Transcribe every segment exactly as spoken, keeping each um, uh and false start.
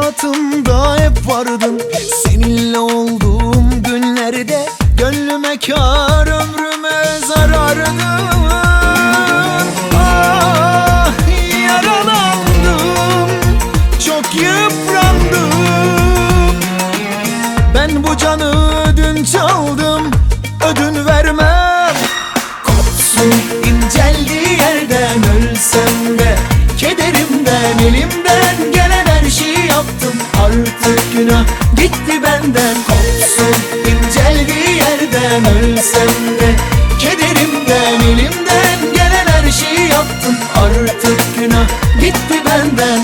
hayatımda hep vardın. Seninle olduğum günlerde gönlüme kâr, ömrüme zarardın. Ah, yaralandım, çok yıprandım. Ben bu canı dün çaldım, ödün vermem. Kopsun inceldiği yerden, ölsem de kederimden, elimden gelen her şeyi yaptım. Artık günah gitti benden. Kopsun inceldiği yerden, ölsem de kederimden, elimden gelen her şeyi yaptım. Artık günah gitti benden.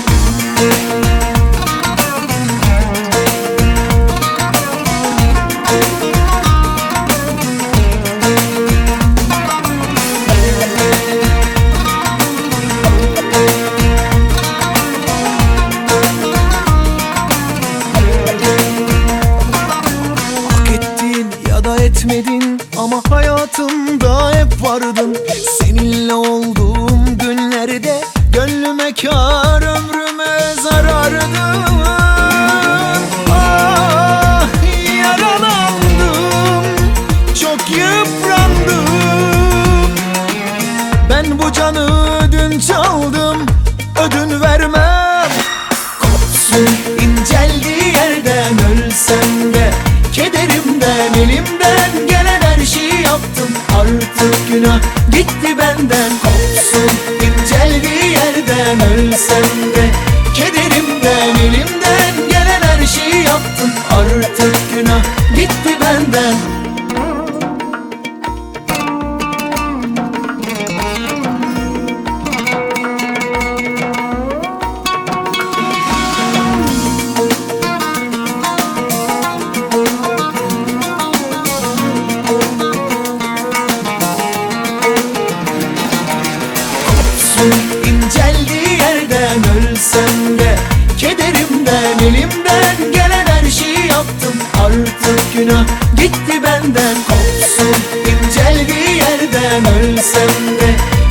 Etmedin ama hayatımda hep vardın. Seninle olduğum günlerde gönlüme kâr, ömrüme zarardın. Ah, yaralandım, çok yıprandım. Ben bu canı dün çaldım, ödün vermem. Kopsun inceldiği yerden, ölsem de kederimden, elimden gelen her şeyi yaptım. Artık günah gitti benden. Kopsun inceldiği yerden, ölsem de kederimden, elimden gelen her şeyi yaptım. Artık günah gitti benden. İnceldiği yerden, ölsem de kederimden, elimden gelen her şeyi yaptım. Artık günah gitti benden. Kopsun inceldiği yerden, ölsem de